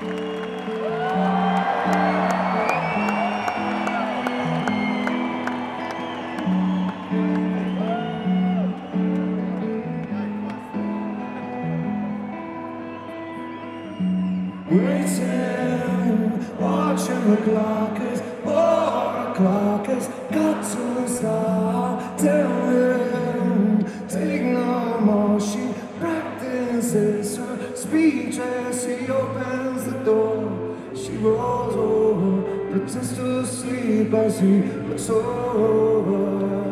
Waiting, watching the clock as 4 o'clock has got to stop. Tell him, take no more. She practices her speech as she opens the door. She rolls over, pretends to sleep as he looks over.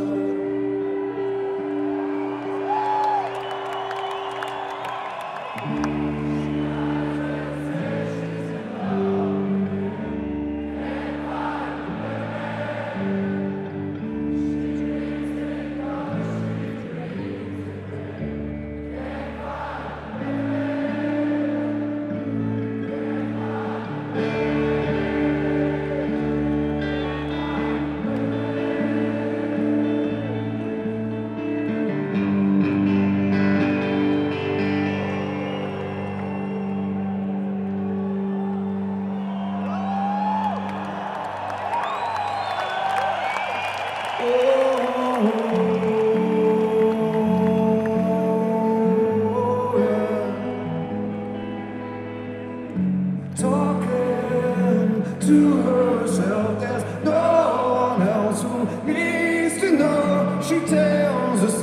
Talking to herself, there's no one else who needs to know. She tells us,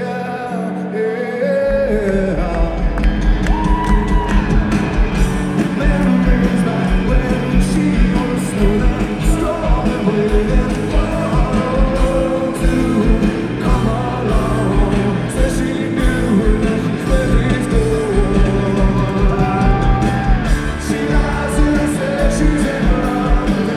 memories back when she was smooth and strong and waiting for to come along. Said she knew that she's ready to go. She lies and says she's in love.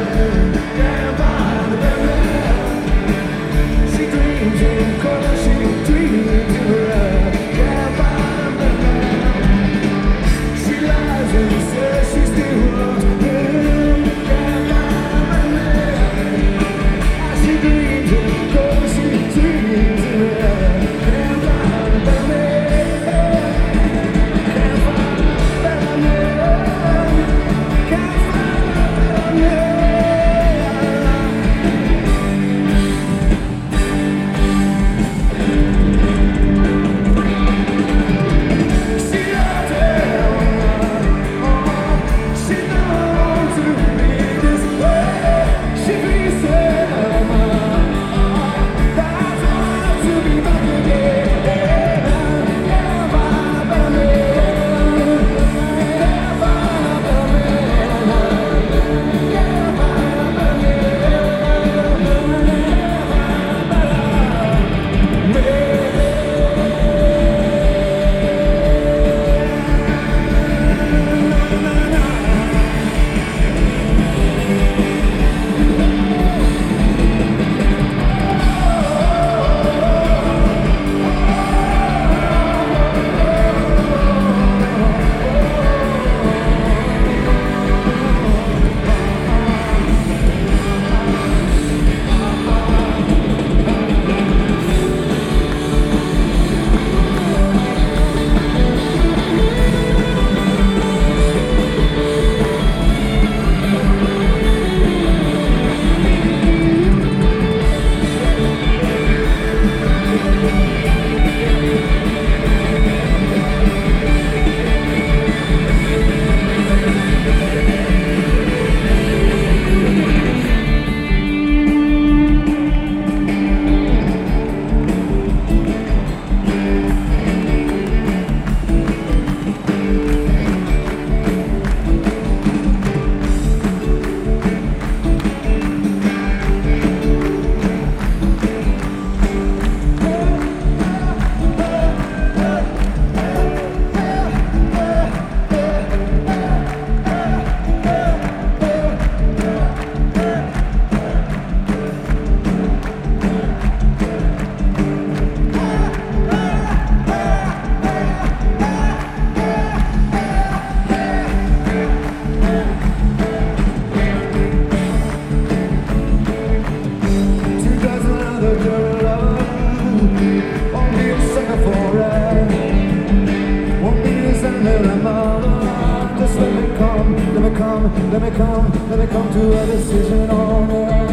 let me come to a decision on it.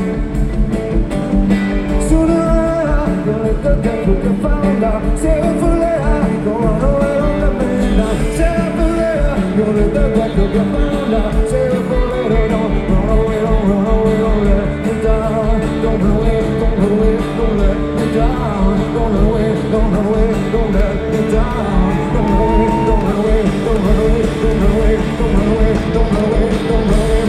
Sooner or later, you'll let the devil get found out. Save it for later, don't run away, don't let me down. Save it for later, you'll let the devil get found out. Save it for later, don't run away, don't let me down. Don't run away, don't let me down. Don't run away, don't let me down. Don't run away, don't run away, don't run away, don't run away, don't run away, don't run away, don't run away,